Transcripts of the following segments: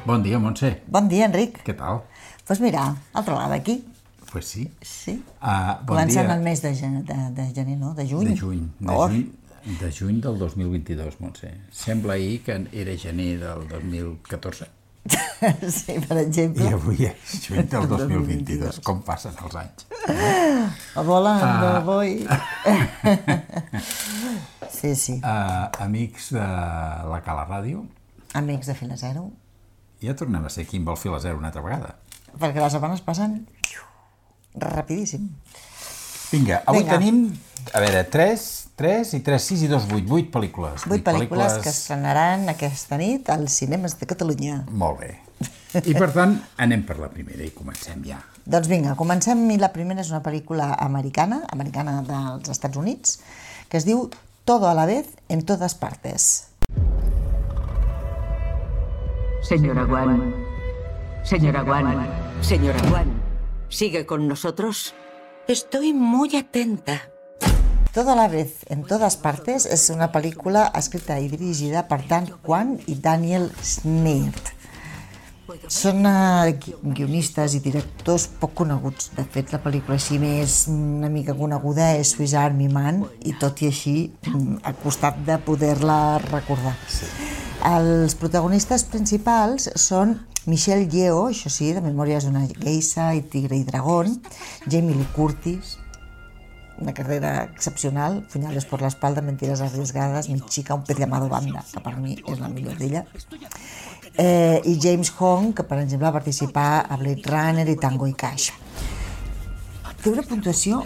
Bon dia, Montse. Bon dia, Enric. Què tal? Doncs mira, altre lado aquí. Pues sí. Sí. Bon Comencem dia. el mes de gener, no? De juny. De juny del 2022, Montse. Sembla ahir que era gener del 2014. Sí, per exemple. I avui és juny del 2022. Com passen els anys? Volando voy. Sí, sí. Amics de la Cala Ràdio, Amics de Fila Zero. ja tornem a ser aquí amb el Fila Zero una altra vegada. Perquè les setmanes passen rapidíssim. Vinga, avui tenim, a veure, 3 i 3, 6 i 2, 8 pel·lícules. 8 pel·lícules que estrenaran aquesta nit als cinemes de Catalunya. Molt bé. I per tant, anem per la primera i comencem ja. Doncs vinga, comencem. I la primera és una pel·lícula americana dels Estats Units, que es diu Todo a la vez en todas partes. Señora Wan, señora Wan, señora Wan, ¿sigue con nosotros? Estoy muy atenta. Todo a la vez en todas partes és una pel·lícula escrita i dirigida per Dan Kwan i Daniel Scheinert. Són guionistes i directors poc coneguts. De fet, la pel·lícula així més una mica coneguda és Swiss Army Man, i tot i així ha costat de poder-la recordar. Sí. Els protagonistes principals són Michelle Yeoh, això sí, de Memòries d'una geisha i Tigre i dragón, Jamie Lee Curtis, una carrera excepcional, Puñales por la espalda, Mentiras arriesgadas, Mi chica, Un pez llamado Banda, que per mi és la millor d'ella, i James Hong, que per exemple va participar a Blade Runner i Tango i Cash. Té una puntuació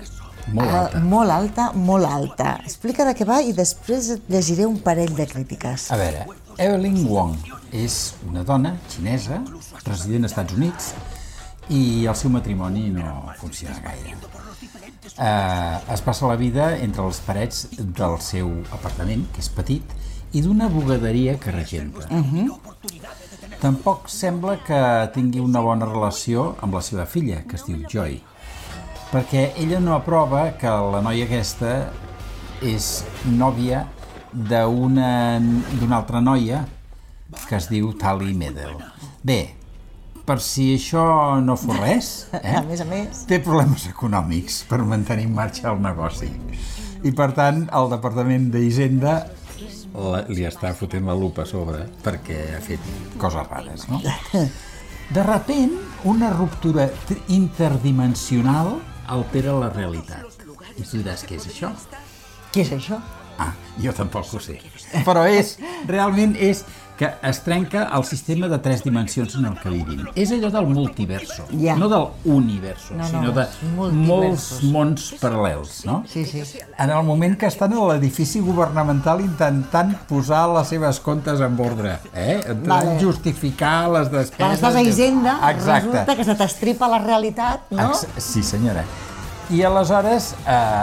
molt alta. Explica de què va i després et llegiré un parell de crítiques. A veure, Evelyn Wong és una dona xinesa, resident als Estats Units, i el seu matrimoni no funciona gaire. Es passa la vida entre les parets del seu apartament, que és petit, i d'una bugaderia que regenta. Tampoc sembla que tingui una bona relació amb la seva filla, que es diu Joy, perquè ella no aprova que la noia aquesta és nòvia d'una altra noia que es diu Tali Medel. Bé, per si això no fos res, A més, té problemes econòmics per mantenir en marxa el negoci. I per tant, el Departament d'Hisenda li està fotent la lupa a sobre perquè ha fet coses rares, no? De repent, una ruptura interdimensional altera la realitat. I tu diràs, què és això? què és això? Jo tampoc ho sé. Però realment és que es trenca el sistema de 3 dimensions en el que vivim. És allò del multiverso, no del universo, sinó de molts mons paral·lels, no? Sí. En el moment que estan a l'edifici governamental intentant posar les seves comptes en ordre, justificar les despeses... Quan estàs a Hisenda, resulta que se t'estripa la realitat, no? Sí, senyora. I aleshores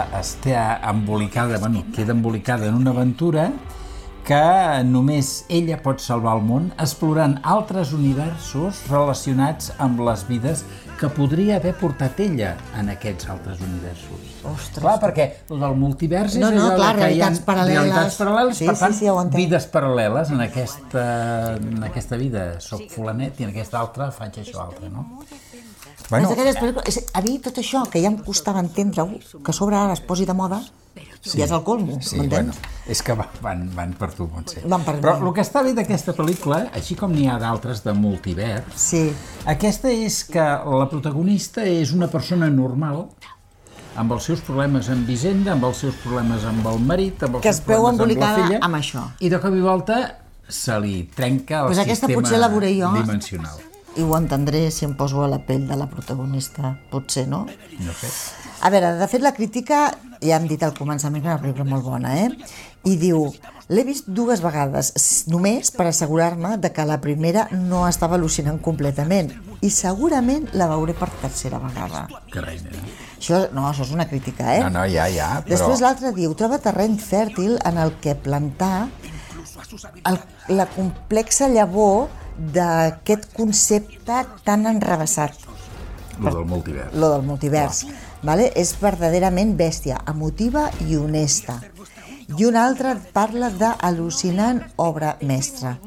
queda embolicada en una aventura que només ella pot salvar el món explorant altres universos relacionats amb les vides que podria haver portat ella en aquests altres universos. Ostres. Clar, perquè el del multivers és allò que hi ha realitats paral·leles, per tant, vides paral·leles. En aquesta vida soc fulanet i en aquesta altra faig això altre, no? A mi tot això, que ja em costava entendre-ho, que a sobre ara es posi de moda, ja és el colmo, m'entens? És que van per tu, Montse. Però el que està bé d'aquesta pel·lícula, així com n'hi ha d'altres de multivers, aquesta és que la protagonista és una persona normal, amb els seus problemes amb Hisenda, amb els seus problemes amb el marit, amb els seus problemes amb la filla, amb això. I de cop i volta se li trenca el sistema dimensional. I ho entendré si em poso a la pell de la protagonista, potser, no? No sé. A veure, de fet, la crítica, ja hem dit al començament que és una pel·lícula molt bona, i diu, l'he vist 2 vegades, només per assegurar-me de que la primera no estava al·lucinant completament, i segurament la veuré per 3a vegada. Carai, nen. Això és una crítica, No, ja, però... Després l'altre diu, troba terreny fèrtil en el que plantar la complexa llavor d'aquest concepte tan enrevessat. Lo del multivers. Lo del multivers. És verdaderament bèstia, emotiva i honesta. I un altre parla d'al·lucinant obra mestra.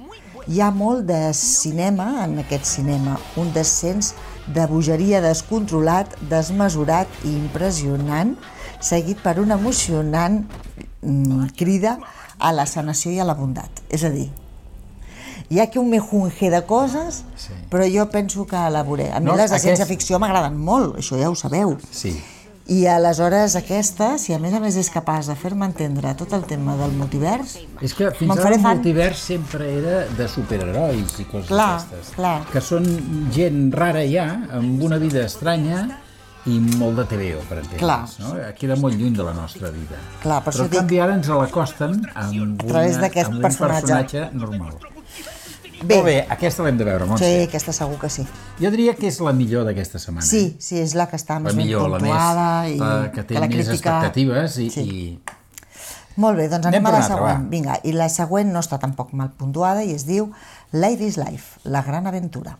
Hi ha molt de cinema en aquest cinema, un descens de bogeria descontrolat, desmesurat i impressionant, seguit per una emocionant crida a la sanació i a la bondat. És a dir, hi ha aquí un mejunje de coses, però jo penso que la veuré. A mi les de ciència-ficció m'agraden molt, això ja ho sabeu. Sí. I aleshores aquesta, si a més és capaç de fer-me entendre tot el tema del multivers, és que fins ara el multivers sempre era de superherois i coses d'aquestes. Que són gent rara ja, amb una vida estranya i molt de TVO, per entendre's. Queda molt lluny de la nostra vida. Però en canvi ara ens l'acosten amb un personatge normal. Molt bé, aquesta l'hem de veure, Montse. Sí, aquesta segur que sí. Jo diria que és la millor d'aquesta setmana. Sí, és la que està més ben puntuada i que té més expectatives i... Molt bé, doncs anem a la següent. Vinga, i la següent no està tampoc mal puntuada i es diu Life is Life, la gran aventura.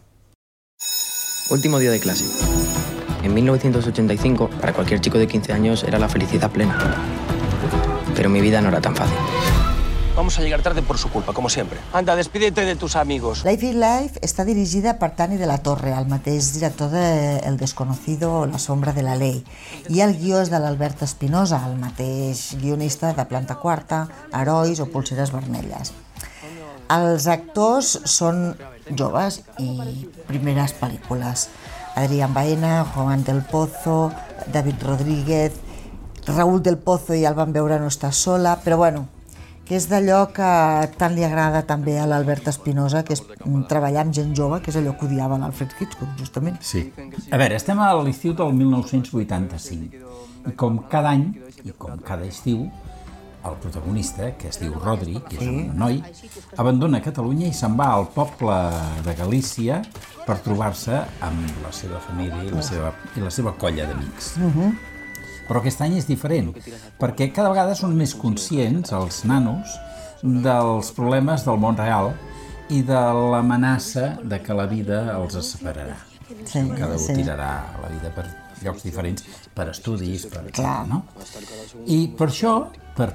Último día de clase. En 1985, para cualquier chico de 15 años era la felicidad plena. Pero mi vida no era tan fácil. Vamos a llegar tarde por su culpa, como siempre. Anda, despídete de tus amigos. Life is Life està dirigida per Tani de la Torre, el mateix director de El desconocido o La sombra de la ley. I el guió és de l'Albert Espinosa, el mateix guionista de Planta Quarta, Herois o Polseres vermelles. Els actors són joves i primeres pel·lícules. Adrián Baena, Juan del Pozo, David Rodríguez, Raúl del Pozo ja el van veure No estàs sola, però bueno, que és d'allò que tant li agrada també a l'Albert Espinosa, que és treballar amb gent jove, que és allò que odiava l'Alfred Hitchcock, justament. Sí. A veure, estem a l'estiu del 1985, i com cada any, i com cada estiu, el protagonista, que es diu Rodri, que és un noi, abandona Catalunya i se'n va al poble de Galícia per trobar-se amb la seva família i la seva colla d'amics. Però aquest any és diferent, perquè cada vegada són més conscients, els nanos, dels problemes del món real i de l'amenaça de que la vida els separarà. Cada un tirarà la vida per llocs diferents, per estudis, per etc. I per això, per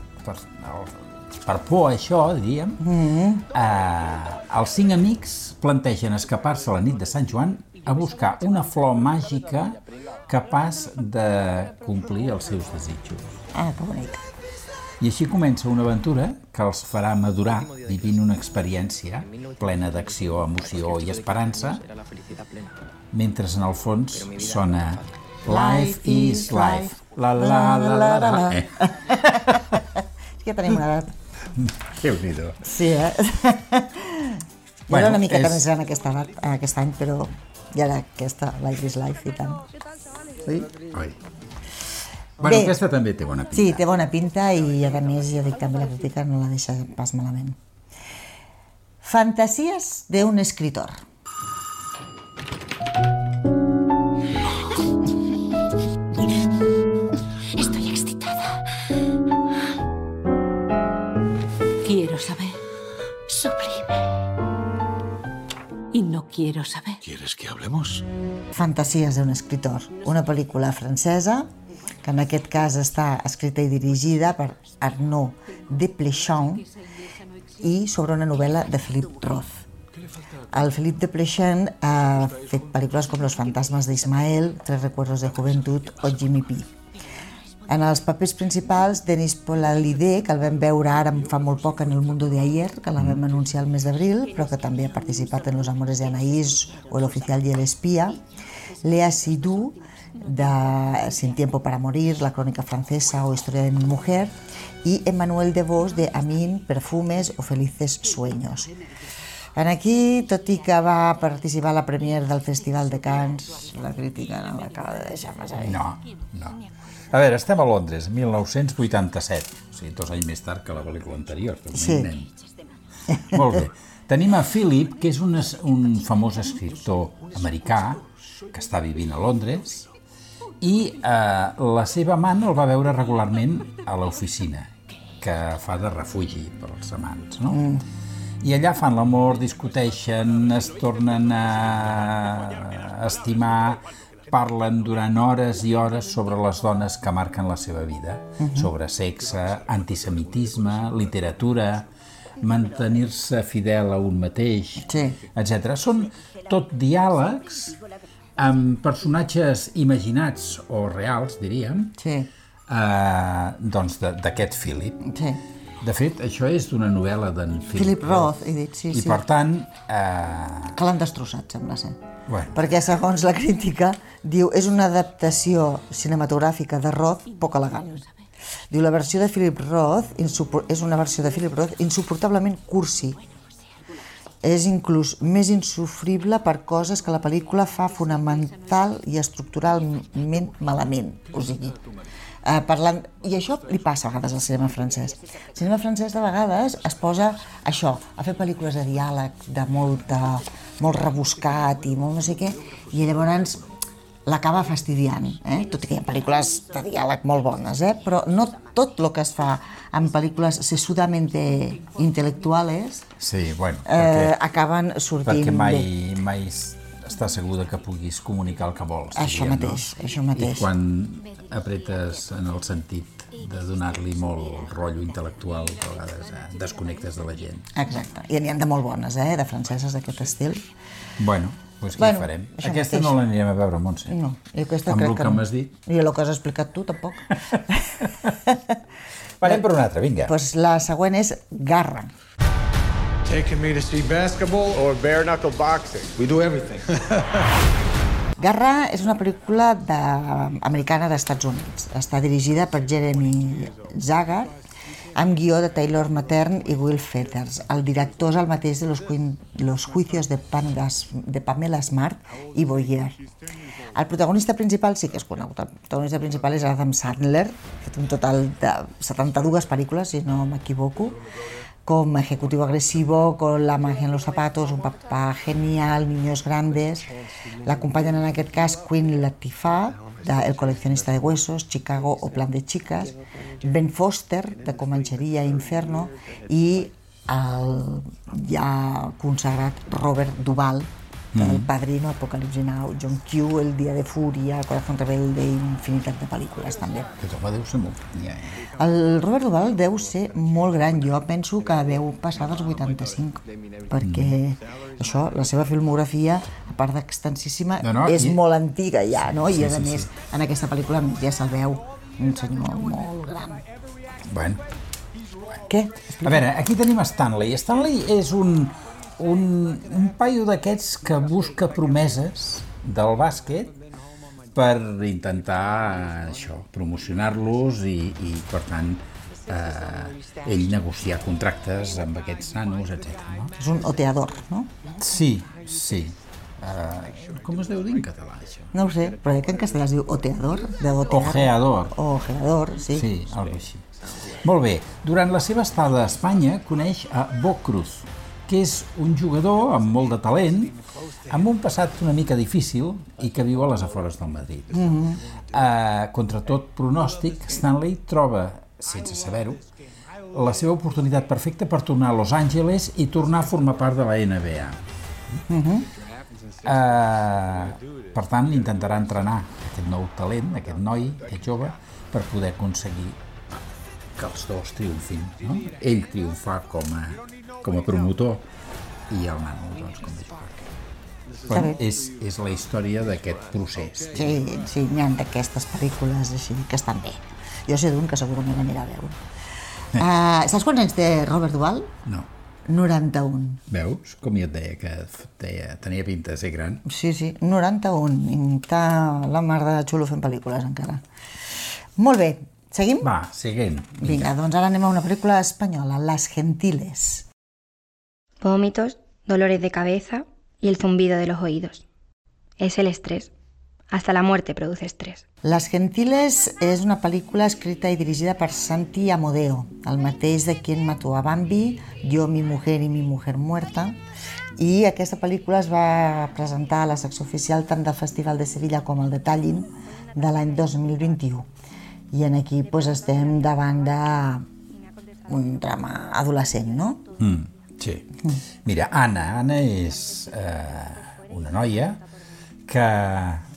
por a això, diríem, els 5 amics plantegen escapar-se la nit de Sant Joan a buscar una flor màgica capaç de complir els seus desitjos. Que bonic. I així comença una aventura que els farà madurar vivint una experiència plena d'acció, emoció i esperança, mentre en el fons sona Life is Life. La la la la la. És que tenim una edat. Déu-n'hi-do. Sí, Jo era una miqueta més gran aquest any, però ja era aquesta, Life is Life, i tant. Oi? Bueno, aquesta també té bona pinta. Sí, té bona pinta i, a més, ja dic, també la crítica no la deixa pas malament. Fantasías de un escritor. Estoy excitada. Quiero saber. Sublime. Y no quiero saber. ¿Quieres que hablemos? Fantasías de un escritor, una pel·lícula francesa que en aquest cas està escrita i dirigida per Arnaud Desplechin i sobre una novel·la de Philippe Roth. El Philippe Desplechin ha fet pel·lícules com Los fantasmas de Ismael, Tres recuerdos de juventud o Jimmy P. En els papers principals, Denis Polalidé, que el vam veure ara fa molt poc en El mundo de ayer, que la vam anunciar el mes d'abril, però que també ha participat en Los amores de Anaïs o El oficial y el espía, Léa Seydoux, de Sin tiempo para morir, La crónica francesa o Historia de mi mujer, i Emmanuel Devos de Amin, Perfumes o Felices sueños. En aquí, tot i que va participar a la premier del Festival de Cannes, la crítica no l'acaba de deixar massa bé. No. A veure, estem a Londres, 1987, o sigui, 2 anys més tard que la pel·lícula anterior. Sí. Molt bé. Tenim a Philip, que és un famós escriptor americà que està vivint a Londres, i la seva amant el va veure regularment a l'oficina, que fa de refugi per als amants, no? I allà fan l'amor, discuteixen, es tornen a estimar, parlen durant hores i hores sobre les dones que marquen la seva vida, sobre sexe, antisemitisme, literatura, mantenir-se fidel a un mateix, Sí. etc. Són tot diàlegs amb personatges imaginats o reals, diríem, Sí, doncs d'aquest Philip. sí. De fet, això és d'una novel·la d'en Philip Roth, he dit, sí, I sí. per tant, Que l'han destrossat, sembla ser. bueno, Perquè, segons la crítica, diu és una adaptació cinematogràfica de Roth poc elegant. Diu la versió de Philip Roth és una versió de Philip Roth insuportablement cursi. És inclús més insufrible per coses que la pel·lícula fa fonamental i estructuralment malament. O sigui, parlant... I això li passa a vegades al cinema francès. El cinema francès de vegades es posa això, a fer pel·lícules de diàleg, de molt rebuscat i molt no sé què, i llavors l'acaba fastidiant, tot i que hi ha pel·lícules de diàleg molt bones, però no tot el que es fa en pel·lícules sesudamente intel·lectuals sí, bueno, acaben sortint perquè bé. mai està segura que puguis comunicar el que vols. Això diríem, mateix, no? això mateix. I quan apretes en el sentit de donar-li molt rotllo intel·lectual, a vegades desconnectes de la gent. Exacte, i n'hi ha de molt bones, de franceses d'aquest estil. Bueno, doncs què Bueno, hi farem? això Aquesta mateix. no l'anirem a veure, Montse. No, jo aquesta Amb crec el que m'has dit. I el que has explicat tu, tampoc. Anem per una altra, vinga. Pues la següent és Garra. Taking me to see basketball or bare knuckle boxing. We do everything. Garra és una pel·lícula americana d'Estats Units. Està dirigida per Jeremy Zagar, amb guió de Taylor Matern i Will Feathers. El director és el mateix de Los juicios de Pamela Smart i Boyer. El protagonista principal sí que és conegut. El protagonista principal és Adam Sandler, que té un total de 72 pel·lícules, si no m'equivoco, com Ejecutivo Agresivo, con La magia en los zapatos, Un papá genial, Niños grandes. L'aacompanyen en aquest cas Queen Latifah, de El coleccionista de huesos, Chicago o Plan de chicas, Ben Foster, de Comancheria i Inferno, i el ja consagrat Robert Duvall, del Padrino, Apocalipsi Now, John Q, El día de furia, Corazón rebelde i infinitat de pel·lícules també. Aquest home deu ser molt genial. El Robert Duvall deu ser molt gran, jo penso que deu passar dels 85, perquè això, la seva filmografia, a part d'extensíssima, és molt antiga ja, no? I a més, en aquesta pel·lícula ja se'l veu un senyor molt gran. Bueno. Què? A veure, aquí tenim Stanley. Stanley és un paio d'aquests que busca promeses del bàsquet per intentar això, promocionar-los i per tant ell negociar contractes amb aquests nanos, etc. No? És un oteador, no? Sí. Com es deu dir en català, això? No ho sé, però crec que en castellà es diu oteador. Ojeador. Ojeador, sí. Sí, alguna cosa així. Molt bé, durant la seva estada a Espanya coneix a Bo Cruz, que és un jugador amb molt de talent, amb un passat una mica difícil i que viu a les afores del Madrid. Contra tot pronòstic, Stanley troba, sense saber-ho, la seva oportunitat perfecta per tornar a Los Angeles i tornar a formar part de la NBA. Per tant, intentarà entrenar aquest nou talent, aquest noi, aquest jove, per poder aconseguir que els dos triomfin, no? Ell triomfar com a promotor i el nano, doncs, com a jugador. Bueno, és la història d'aquest procés. Sí, n'hi ha d'aquestes pel·lícules així que estan bé. Jo sé d'un que segurament anirà a veure. Saps quants anys té Robert Duvall? No. 91. Veus? Com jo et deia, que tenia pinta de ser gran. Sí, 91. I està la mar de xulo fent pel·lícules encara. Molt bé, seguim? Va, seguim. Vinga, doncs ara anem a una pel·lícula espanyola, Las Gentiles. Vómitos, dolores de cabeza y el zumbido de los oídos. Es el estrés. Hasta la muerte produce estrés. Las Gentiles és una pel·lícula escrita i dirigida per Santi Amodeo, el mateix de Quien mató a Bambi, Yo, mi mujer y mi mujer muerta, i aquesta pel·lícula es va presentar a la secció oficial tant del Festival de Sevilla com el de Tallinn de l'any 2021. I aquí estem davant d'un drama adolescent, no? Sí. Mira, Anna és una noia que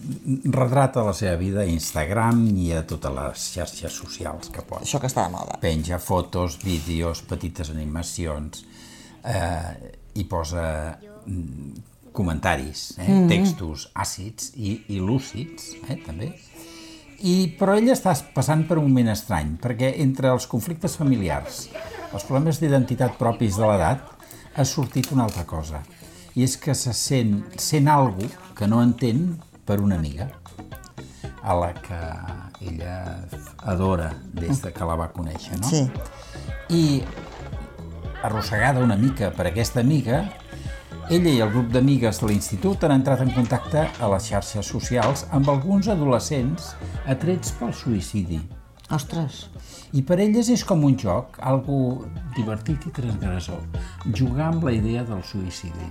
retrata la seva vida a Instagram i a totes les xarxes socials que pot. Això que està de moda. Penja fotos, vídeos, petites animacions, i posa comentaris, textos àcids i lúcids, també. Però ella està passant per un moment estrany, perquè entre els conflictes familiars, els problemes d'identitat propis de l'edat, ha sortit una altra cosa. I és que se sent algo que no entén per una amiga, a la que ella adora des que la va conèixer, no? Sí. I, arrossegada una mica per aquesta amiga, ella i el grup d'amigues de l'institut han entrat en contacte a les xarxes socials amb alguns adolescents atrets pel suïcidi. Ostres. I per elles és com un joc, algo divertit i transgressor, jugar amb la idea del suïcidi.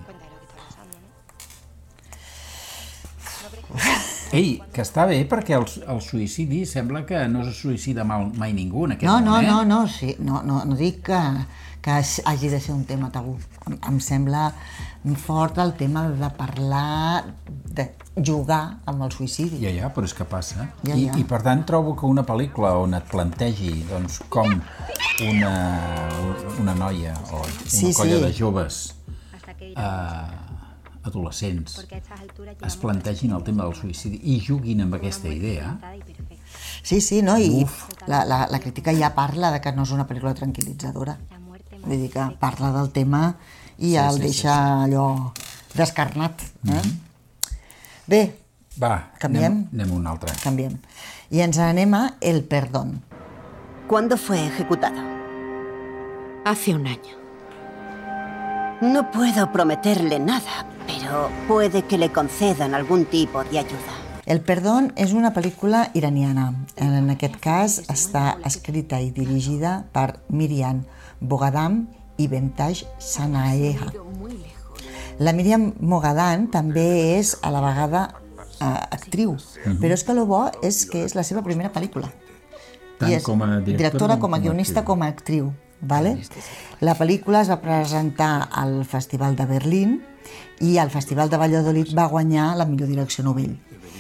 Ei, que està bé perquè el suïcidi sembla que no se suïcida mai ningú en aquest món, No dic que hagi de ser un tema tabú. Em sembla fort el tema de parlar, de jugar amb el suïcidi. Ja, però és que passa. Ja. I per tant trobo que una pel·lícula on et plantegi com una noia o una colla de joves adolescents es plantegin el tema del suïcidi i juguin amb aquesta idea. Sí, no? I la crítica ja parla de que no és una pel·lícula tranquil·litzadora. Vull dir que parla del tema i el deixa allò descarnat. Bé, va, canviem? Anem a un altre. Canviem. I ens anem a El Perdón. ¿Cuándo fue ejecutado? Hace un año. No puedo prometerle nada, pero puede que le concedan algún tipo de ayuda. El Perdón és una pel·lícula iraniana. En aquest cas està escrita i dirigida per Miriam Moghadam i Bentaj Sanaeha. La Miriam Moghadam també és a la vegada actriu, però és que el bo és que és la seva primera pel·lícula. Tant com a directora, com a guionista, com a actriu. La pel·lícula es va presentar al Festival de Berlín i al Festival de Valladolid va guanyar la millor direcció novell.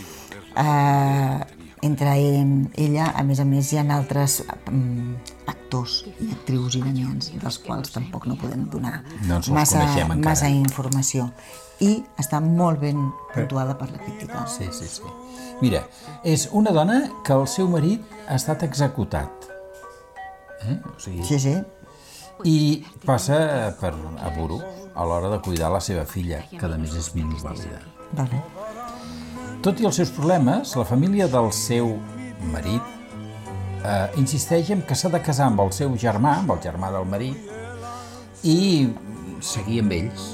Entre ella, a més, hi ha altres actors i actrius iranians, dels quals tampoc no podem donar massa informació. I està molt ben puntuada per la crítica. Sí. Mira, és una dona que el seu marit ha estat executat. Sí. I passa per apuro a l'hora de cuidar la seva filla, que a més és minusvàlida. Tot i els seus problemes, la família del seu marit insisteix en que s'ha de casar amb el seu germà, amb el germà del marit, i seguir amb ells.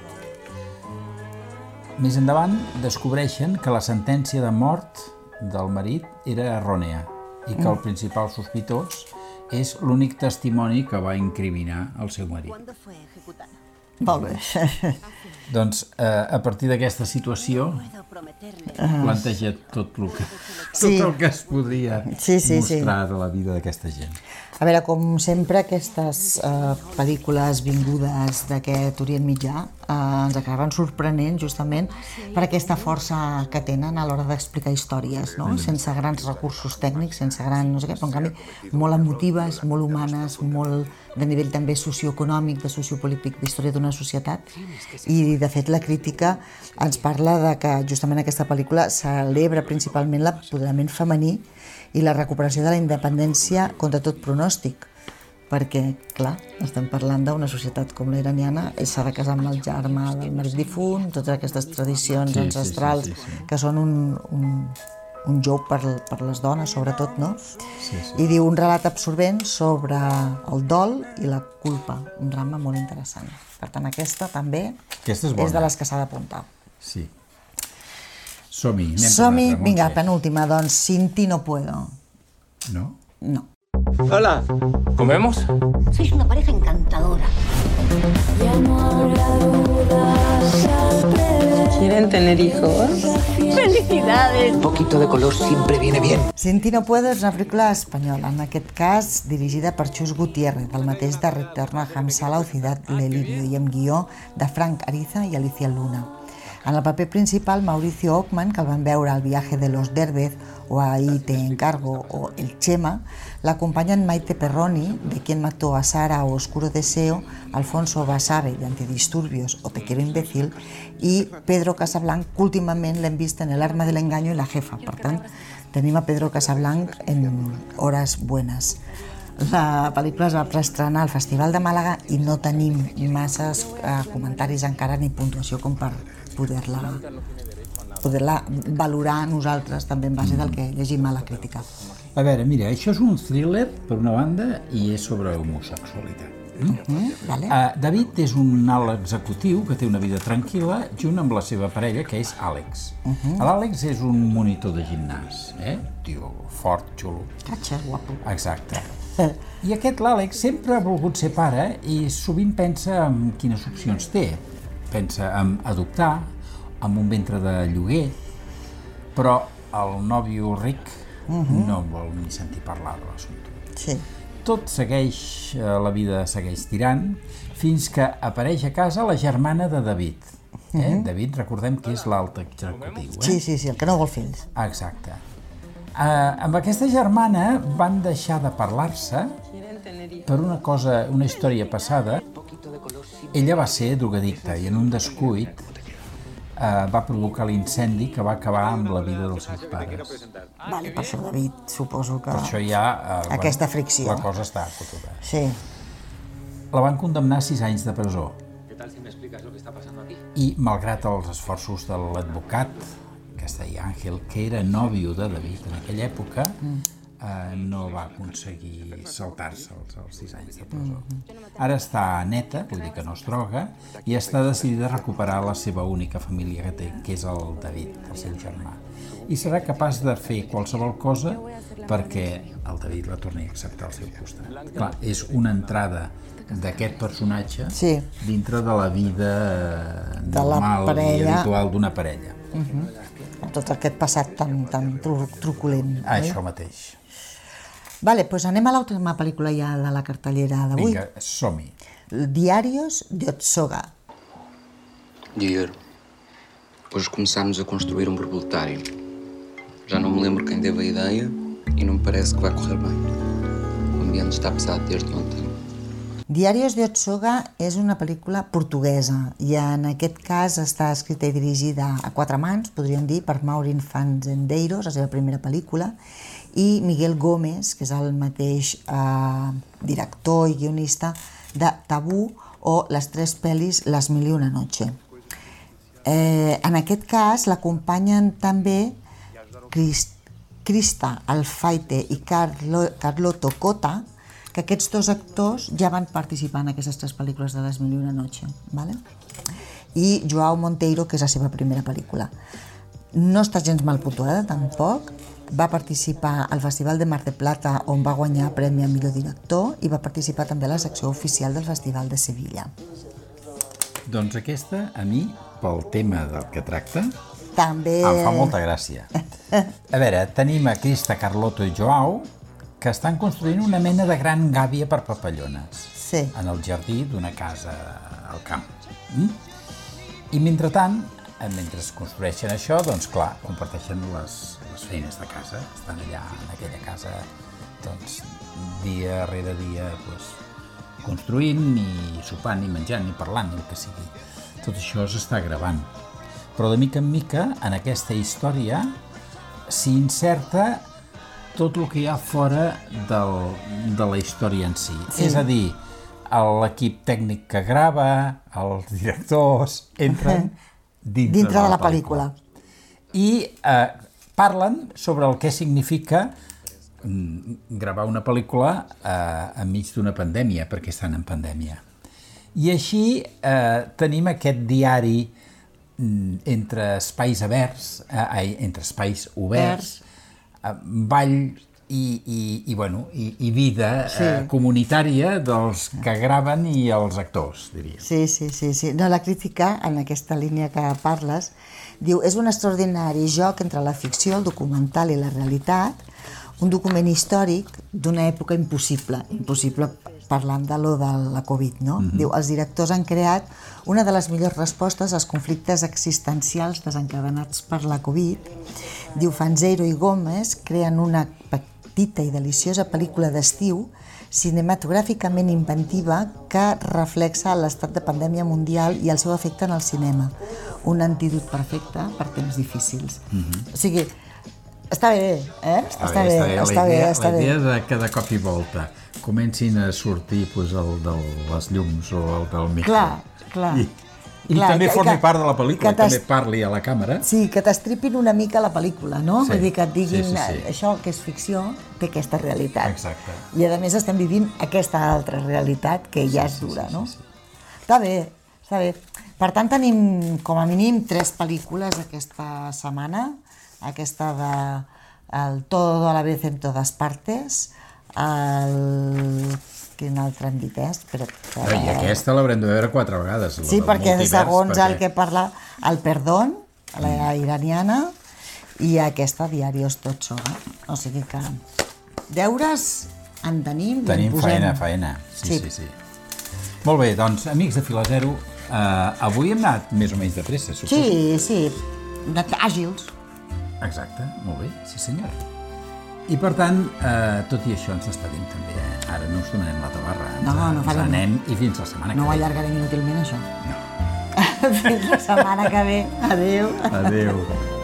Més endavant descobreixen que la sentència de mort del marit era errònia i que el principal sospitós és l'únic testimoni que va incriminar el seu marit. Molt bé. Doncs a partir d'aquesta situació planteja tot el que es podria mostrar de la vida d'aquesta gent. A veure, com sempre, aquestes pel·lícules vingudes d'aquest Orient Mitjà ens acaben sorprenent justament per aquesta força que tenen a l'hora d'explicar històries, no? Sense grans recursos tècnics, sense grans, no sé què, però en canvi molt emotives, molt humanes, molt de nivell també socioeconòmic, de sociopolític, d'història d'una societat. I, de fet, la crítica ens parla de que justament aquesta pel·lícula celebra principalment l'apoderament femení i la recuperació de la independència contra tot pronòstic, perquè, clar, estem parlant d'una societat com la iraniana, s'ha de casar amb el germà del marit difunt, totes aquestes tradicions ancestrals que són un joc per les dones, sobretot, no? I diu un relat absorbent sobre el dol i la culpa, un drama molt interessant. Per tant, aquesta també és de les que s'ha d'apuntar. Sí. Som-hi, vinga, penúltima, doncs, Sin ti no puedo. ¿No? No. Hola, ¿comemos? Sois una pareja encantadora. ¿Quieren tener hijos? ¡Felicidades! Un poquito de color siempre viene bien. Sin ti no puedo és una pel·lícula espanyola, en aquest cas dirigida per Chus Gutiérrez, del mateix de Retorno a Hamsala o Ciudad Lelirio, i amb guió de Frank Ariza i Alicia Luna. En el paper principal, Mauricio Ockman, que el van veure al Viaje de los Derbez o Ahí te encargo o El Chema, l'acompanyen Maite Perroni, de Quien mató a Sara o Oscuro Deseo, Alfonso Basabe, de Antidisturbios o Te quiero imbécil, i Pedro Casablanc, que últimament l'hem vist en El arma de l'engaño i La jefa. Per tant, tenim a Pedro Casablanc en Horas buenas. La pel·lícula es va preestrenar al Festival de Màlaga i no tenim masses comentaris encara ni puntuació com per poder-la valorar nosaltres també en base del que llegim a la crítica. A veure, mira, això és un thriller per una banda i és sobre homosexualitat. David és un alt executiu que té una vida tranquil·la junt amb la seva parella, que és Àlex. L'Àlex és un monitor de gimnàs, tio fort, xulo. Catxa, guapo. Exacte. I aquest, l'Àlex, sempre ha volgut ser pare i sovint pensa en quines opcions té. Pensa en adoptar, amb un ventre de lloguer, però el nòvio ric no vol ni sentir parlar de l'assumpte. Sí. Tot segueix, la vida segueix tirant, fins que apareix a casa la germana de David. David, recordem que és l'alt executiu. Sí, el que no vol fills. Exacte. Amb aquesta germana van deixar de parlar-se per una història passada. Ella va ser drogadicta i en un descuit va provocar l'incendi que va acabar amb la vida dels seus pares. Vale, per això David, suposo que... Per això hi ha... aquesta fricció. La cosa està fotuda. Sí. La van condemnar a 6 anys de presó. I, malgrat els esforços de l'advocat, que es deia Àngel, que era nòvio de David en aquella època, no va aconseguir saltar-se els 6 anys de presó. Ara està neta, vull dir que no es droga, i està decidida a recuperar la seva única família que té, que és el David, el seu germà. I serà capaç de fer qualsevol cosa perquè el David la torni a acceptar al seu costat. Clar, és una entrada d'aquest personatge dintre de la vida normal i habitual d'una parella. Amb tot aquest passat tan truculent. Això mateix. Vale, doncs anem a l'última pel·lícula ja de la cartellera d'avui. Vinga, som-hi. Diarios de Otsoga. Dier, hoje começámos a construir borboletário. Já não me lembro quem teve a ideia e não me parece que vai correr bem. O ambiente está pesado desde ontem. Diarios de Otsoga és una pel·lícula portuguesa i en aquest cas està escrita i dirigida a 4 mans, podríem dir, per Maureen Fazendeiros, la seva primera pel·lícula, i Miguel Gómez, que és el mateix director i guionista de Tabú o les 3 pel·lis Las mil y una noche. En aquest cas l'acompanyen també Krista Alfaite i Carloto Cota, que aquests 2 actors ja van participar en aquestes 3 pel·lícules de Les mil y una noche, i Joao Monteiro, que és la seva primera pel·lícula. No està gens mal puntuada, tampoc. Va participar al Festival de Mar de Plata, on va guanyar Premi a Millor Director, i va participar també a la secció oficial del Festival de Sevilla. Doncs aquesta, a mi, pel tema del que tracta, també em fa molta gràcia. A veure, tenim a Krista, Carloto i Joao, que estan construint una mena de gran gàbia per papallones en el jardí d'una casa al camp. I mentrestant, mentre es construeixen això, doncs clar, comparteixen les feines de casa. Estan allà en aquella casa, doncs, dia rere dia, construint i sopant i menjant i parlant, el que sigui. Tot això s'està gravant. Però de mica en mica, en aquesta història, s'hi inserta tot el que hi ha fora de la història en si. És a dir, l'equip tècnic que grava, els directors, entren dintre de la pel·lícula. I parlen sobre el que significa gravar una pel·lícula enmig d'una pandèmia, perquè estan en pandèmia. I així tenim aquest diari entre espais oberts, ball i vida comunitària dels que graven i els actors, diria. Sí. No, la crítica, en aquesta línia que parles, diu: és un extraordinari joc entre la ficció, el documental i la realitat, un document històric d'una època impossible parlant de lo de la Covid, no? Diu, els directors han creat una de les millors respostes als conflictes existencials desencadenats per la Covid. Diu, Fanzeiro i Gómez creen una petita i deliciosa pel·lícula d'estiu cinematogràficament inventiva que reflexa l'estat de pandèmia mundial i el seu efecte en el cinema. Un antídot perfecte per temps difícils. O sigui, està bé, eh? Està bé. La idea de que de cop i volta comencin a sortir el de les llums o el del micro. Clar. I també formi part de la pel·lícula, també parli a la càmera. Sí, que t'estripin una mica la pel·lícula, no? Vull dir que et diguin, això que és ficció té aquesta realitat. Exacte. I a més estem vivint aquesta altra realitat que ja és dura, no? Està bé. Per tant, tenim com a mínim 3 pel·lícules aquesta setmana. Aquesta de el Todo a la vez en todas partes, quin altre hem dit, I aquesta l'haurem de veure 4 vegades. Sí, perquè segons el que parla, el Perdón, la iraniana, i aquesta Diarios Totxo. O sigui que deures en tenim. Tenim faena. Sí. Molt bé, doncs, amics de Fila Zero, avui hem anat més o menys de pressa, suposo. Sí, hem anat àgils. Exacte, molt bé, sí senyor. I per tant, tot i això ens despedim també. Ara no us donarem la tabarra. Ens anem i fins la setmana que ve. No ho allargarem inútilment, això. No. Fins la setmana que ve. Adéu.